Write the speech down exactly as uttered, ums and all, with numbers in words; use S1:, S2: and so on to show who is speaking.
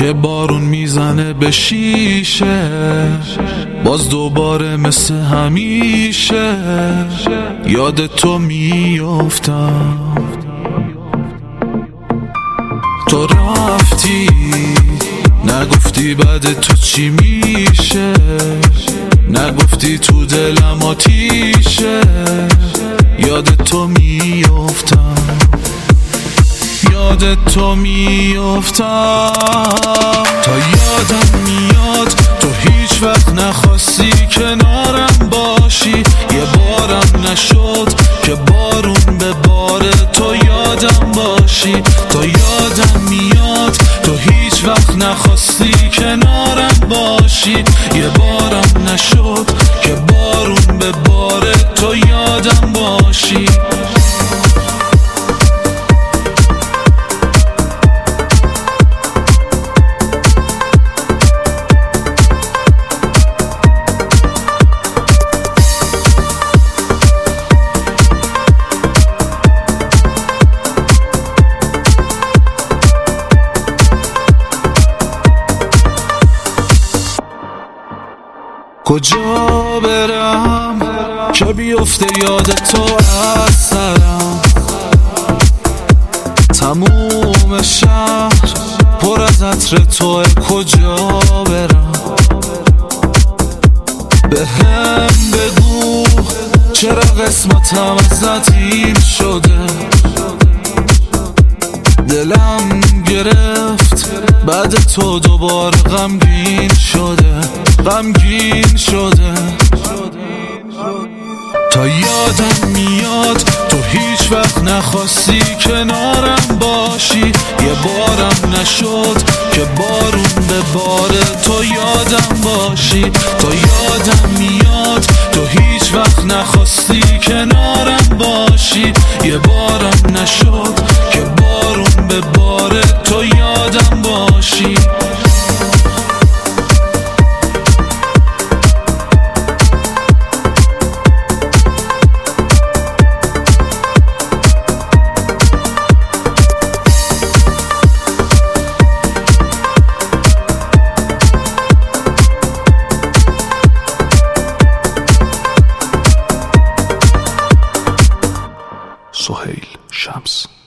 S1: که بارون میزنه به شیشه، باز دوباره مثل همیشه یاد تو میافتم. تو رفتی نگفتی بعد تو چی میشه، نگفتی تو دلم آتیشه یاد تو میافتم، یاد تو میافتم. تا یادم میاد تو هیچ وقت نخواستی کنارم باشی، یه بارم نشد که بارون به باره تو یادم باشی. تا یادم میاد تو هیچ وقت نخواستی کنارم باشی، یه بارم نشد که بارون به باره تو یادم باشی. کجا برم که بیفته یاد تو از سرم، تموم شهر پر از عطر توه. کجا برم به هم بگو چرا قسمتم ازت این شده، دلم گرفت بعد تو دوباره غمگین شده، غمگین شده. تا یادم میاد تو هیچ وقت نخواستی کنارم باشی، یه بارم نشد که بارون به باره تو یادم باشی. تا یادم میاد تو هیچ وقت نخواستی کنارم باشی، یه بارم نشد که بارون به باره تو یادم باشی.
S2: سهیل شمس.